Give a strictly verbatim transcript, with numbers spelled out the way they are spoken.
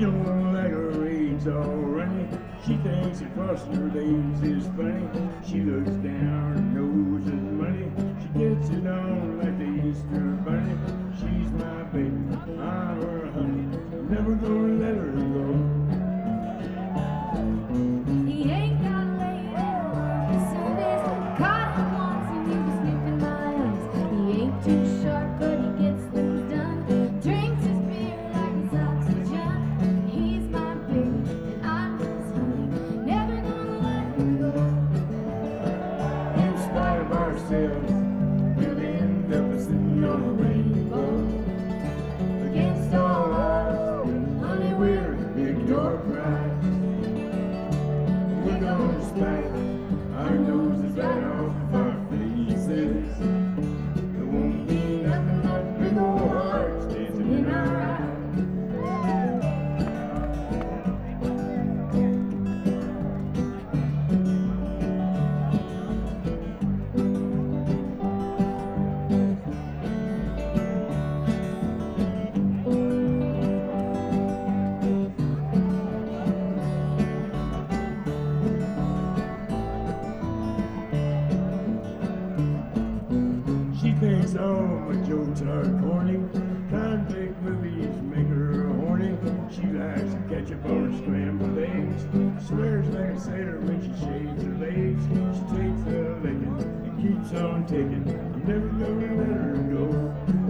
don't like her age already. She thinks that crossing her legs is funny. She looks down, her nose is money. She gets it on like the Easter bunny. She's my baby, I'm her honey. Never gonna let her go. He ain't got laid at work Sundays. Caught him once and he was sniffing my eyes. He ain't too sharp, but he gets things done. Drinks his beer like it's oxygen. He's my baby and I'm his honey. Never gonna let him go. In spite of ourselves, we'll end up sitting on a rainbow. Against all odds, honey, we're the big door prize. We're gonna spike our noses right off of our faces. There won't be nothing but big old hearts dancing in our eyes. She thinks all my jokes are corny. Convict movies make her horny. She likes to catch up on her scrambled eggs. Swears like a sailor when she shaves her legs. She takes the licking and keeps on taking. I'm never gonna let her go.